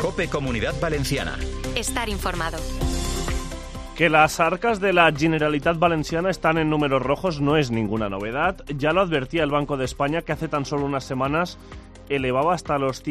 COPE Comunidad Valenciana. Estar informado. Que las arcas de la Generalitat Valenciana están en números rojos no es ninguna novedad. Ya lo advertía el Banco de España, que hace tan solo unas semanas elevaba hasta los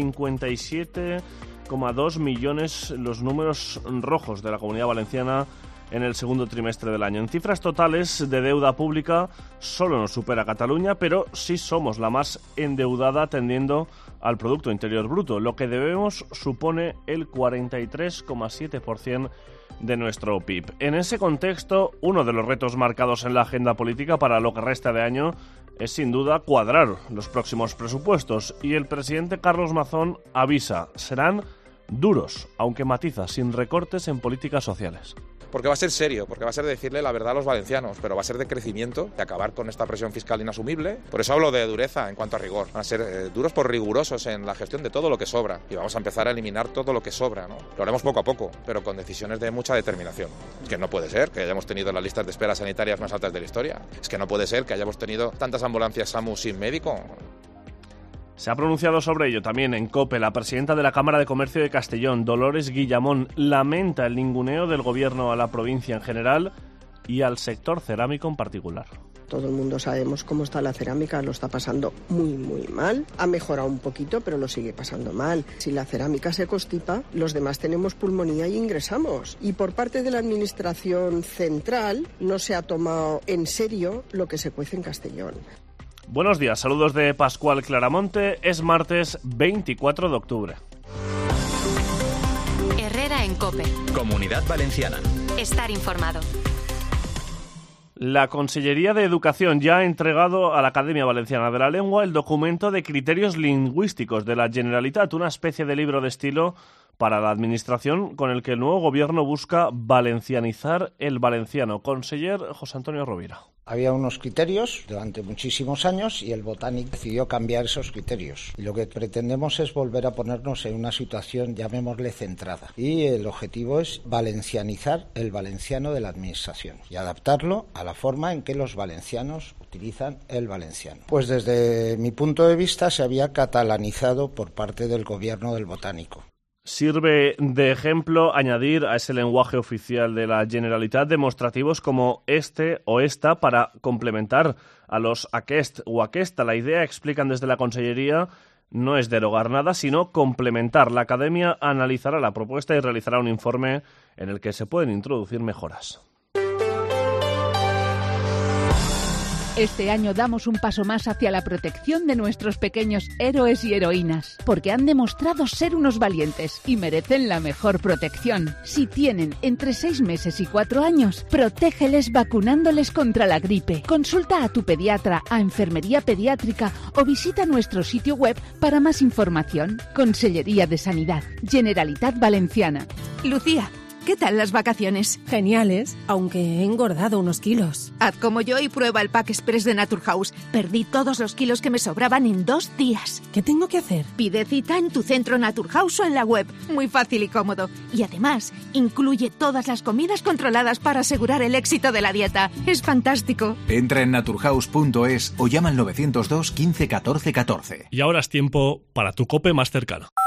57,2 millones los números rojos de la Comunidad Valenciana en el segundo trimestre del año. En cifras totales de deuda pública solo nos supera Cataluña, pero sí somos la más endeudada atendiendo al Producto Interior Bruto. Lo que debemos supone el 43,7% de nuestro PIB. En ese contexto, uno de los retos marcados en la agenda política para lo que resta de año es sin duda cuadrar los próximos presupuestos, y el presidente Carlos Mazón avisa, serán duros, aunque matiza, sin recortes en políticas sociales. Porque va a ser serio, porque va a ser decirle la verdad a los valencianos, pero va a ser de crecimiento, de acabar con esta presión fiscal inasumible. Por eso hablo de dureza en cuanto a rigor. Van a ser duros por rigurosos en la gestión de todo lo que sobra, y vamos a empezar a eliminar todo lo que sobra, ¿no? Lo haremos poco a poco, pero con decisiones de mucha determinación. Es que no puede ser que hayamos tenido las listas de espera sanitarias más altas de la historia. Es que no puede ser que hayamos tenido tantas ambulancias SAMU sin médico. Se ha pronunciado sobre ello también en COPE la presidenta de la Cámara de Comercio de Castellón, Dolores Guillamón. Lamenta el ninguneo del gobierno a la provincia en general y al sector cerámico en particular. Todo el mundo sabemos cómo está la cerámica, lo está pasando muy mal. Ha mejorado un poquito, pero lo sigue pasando mal. Si la cerámica se constipa, los demás tenemos pulmonía y ingresamos. Y por parte de la Administración Central no se ha tomado en serio lo que se cuece en Castellón. Buenos días, saludos de Pascual Claramonte. Es martes 24 de octubre. Herrera en COPE. Comunidad Valenciana. Estar informado. La Consellería de Educación ya ha entregado a la Academia Valenciana de la Lengua el documento de criterios lingüísticos de la Generalitat, una especie de libro de estilo para la Administración con el que el nuevo gobierno busca valencianizar el valenciano. Conseller José Antonio Rovira. Había unos criterios durante muchísimos años y el Botanic decidió cambiar esos criterios. Y lo que pretendemos es volver a ponernos en una situación, llamémosle, centrada. Y el objetivo es valencianizar el valenciano de la Administración y adaptarlo a la forma en que los valencianos utilizan el valenciano. Pues desde mi punto de vista se había catalanizado por parte del gobierno del Botánico. Sirve de ejemplo añadir a ese lenguaje oficial de la Generalitat demostrativos como este o esta para complementar a los aquest o aquesta. La idea, explican desde la Consellería, no es derogar nada, sino complementar. La Academia analizará la propuesta y realizará un informe en el que se pueden introducir mejoras. Este año damos un paso más hacia la protección de nuestros pequeños héroes y heroínas, porque han demostrado ser unos valientes y merecen la mejor protección. Si tienen entre 6 meses y 4 años, protégeles vacunándoles contra la gripe. Consulta a tu pediatra, a Enfermería Pediátrica o visita nuestro sitio web para más información. Consellería de Sanidad, Generalitat Valenciana. Lucía, ¿qué tal las vacaciones? Geniales, aunque he engordado unos kilos. Haz como yo y prueba el Pack Express de Naturhaus. Perdí todos los kilos que me sobraban en 2 días. ¿Qué tengo que hacer? Pide cita en tu centro Naturhaus o en la web. Muy fácil y cómodo. Y además, incluye todas las comidas controladas para asegurar el éxito de la dieta. Es fantástico. Entra en naturhaus.es o llama al 902 15 14 14. Y ahora es tiempo para tu COPE más cercano.